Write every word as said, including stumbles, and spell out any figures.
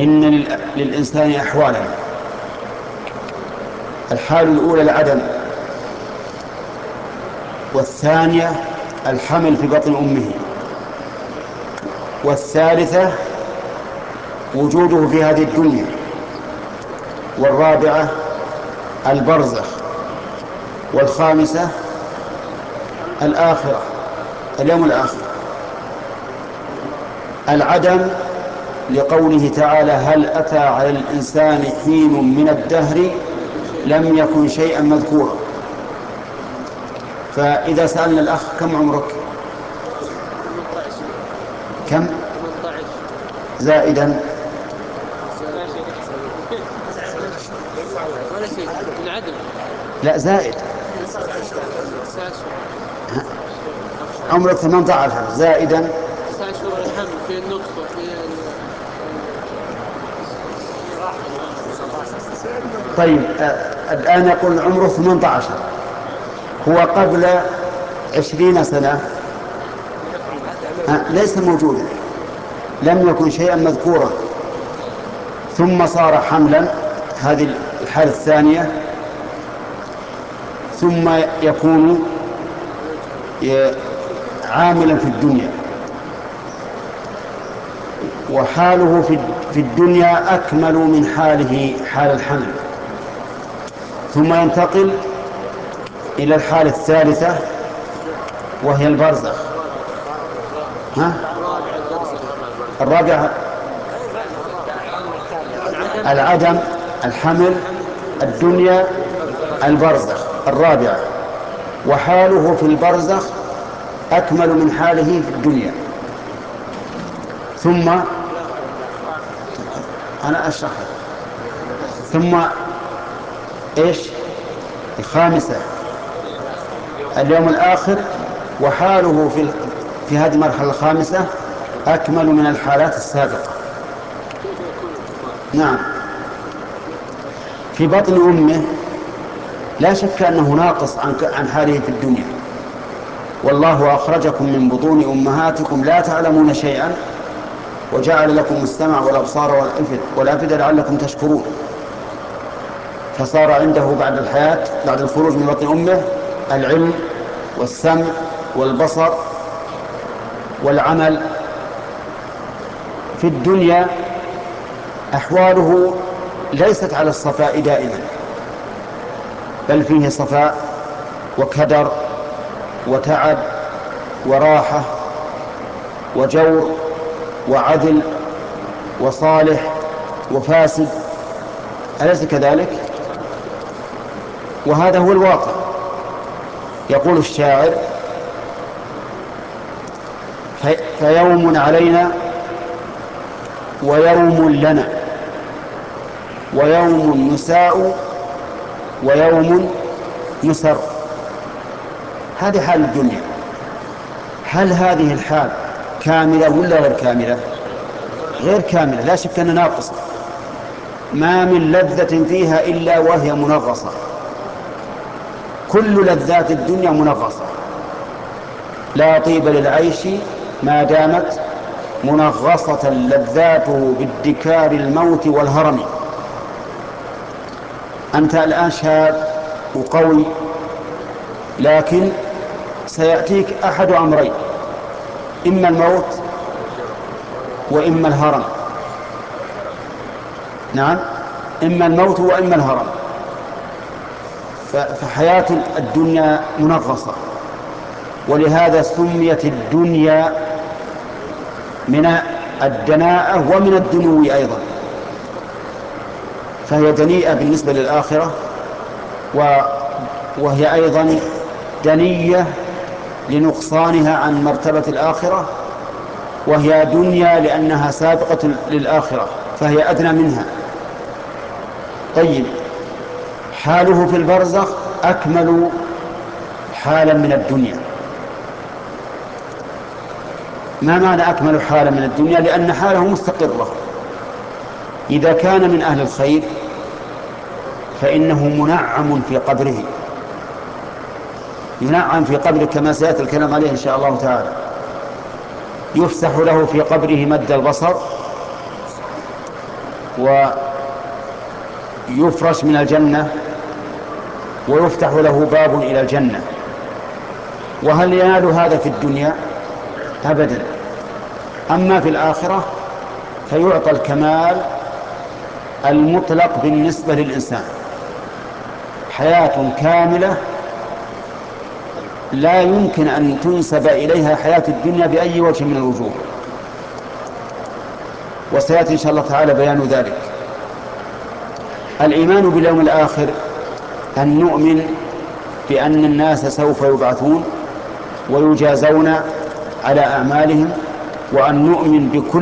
إن للإنسان أحوالا. الحال الأولى العدم، والثانية الحمل في بطن أمه، والثالثة وجوده في هذه الدنيا، والرابعة البرزخ، والخامسة الآخرة، اليوم الآخر. العدم لقوله تعالى: هل أتى على الإنسان حين من الدهر لم يكن شيئا مذكورا. فإذا سألنا الأخ: كم عمرك؟ كم؟ زائدا لا زائد. عمرك ثمانية عشر زائدا في النطفة في. طيب الآن يقول عمره ثمانية عشر، هو قبل عشرين سنة ليس موجودا، لم يكن شيئا مذكورا، ثم صار حملا، هذه الحالة الثانية، ثم يكون عاملا في الدنيا، وحاله في الدنيا أكمل من حاله حال الحمل، ثم ينتقل إلى الحالة الثالثة وهي البرزخ. ها؟ الرابعة العدم، الحمل، الدنيا، البرزخ. الرابعة وحاله في البرزخ أكمل من حاله في الدنيا. ثم أنا أشرح. ثم إيش الخامسة؟ اليوم الآخر، وحاله في في هذه المرحلة الخامسة أكمل من الحالات السابقة. نعم. في بطن أمه لا شك أنه ناقص عن حاله في الدنيا. والله أخرجكم من بطون أمهاتكم لا تعلمون شيئا وجعل لكم السمع والأبصار والأفئدة لعلكم تشكرون. فصار عنده بعد الحياة، بعد الخروج من بطن أمه، العلم والسمع والبصر والعمل. في الدنيا أحواله ليست على الصفاء دائما، بل فيه صفاء وكدر وتعب وراحة وجور وعدل وصالح وفاسد، أليس كذلك؟ وهذا هو الواقع. يقول الشاعر: في فيوم علينا ويوم لنا ويوم نساء ويوم نسر. هذه حال الدنيا. هل هذه الحال كاملة ولا غير كاملة؟ غير كاملة، لا شك أنها ناقصة. ما من لذة فيها إلا وهي منغصة. كل لذات الدنيا منغصة. لا طيب للعيش ما دامت منغصة لذاته بادكار الموت والهرم. أنت الآن شاب وقوي، لكن سيأتيك أحد أمرين: إما الموت وإما الهرم. نعم، إما الموت وإما الهرم. فحياة الدنيا منغصة، ولهذا سميت الدنيا من الدناءة ومن الدنو أيضا، فهي دنيئة بالنسبة للآخرة، وهي أيضا دنية لنقصانها عن مرتبة الآخرة، وهي دنيا لأنها سابقة للآخرة فهي أدنى منها. طيب، حاله في البرزخ أكمل حالا من الدنيا. ما معنى أكمل حالا من الدنيا؟ لأن حاله مستقرة. إذا كان من أهل الخير فإنه منعم في قبره، ينعم في قبره كما سيأتي الكلام عليه إن شاء الله تعالى. يفسح له في قبره مد البصر ويفرش من الجنة ويفتح له باب إلى الجنة. وهل ينال هذا في الدنيا؟ أبدا. أما في الآخرة فيعطى الكمال المطلق بالنسبة للإنسان، حياة كاملة لا يمكن أن تنسب إليها حياة الدنيا بأي وجه من الوجوه، وسيأتي إن شاء الله تعالى بيان ذلك. الإيمان باليوم الآخر أن نؤمن بأن الناس سوف يبعثون ويجازون على أعمالهم، وأن نؤمن بكل